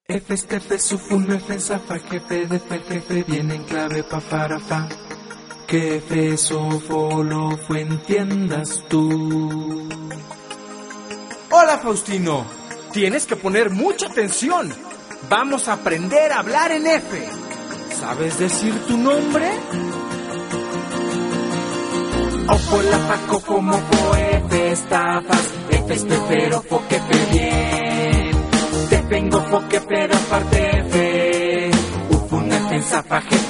F, estefe, sufun, F, zafa, jefe, defe, jefe, viene en clave, pa, para, fa. Que F, sofo, lo, fue, entiendas tú. Hola, Faustino. Tienes que poner mucha atención. Vamos a aprender a hablar en F. ¿Sabes decir tu nombre? Ofo, la, fa, cofo, mofo, F, estafas, F, estefero, fo, que fe, bien. Te vengo, fo, que pero aparte F. Ufun, F, zafa, jefe,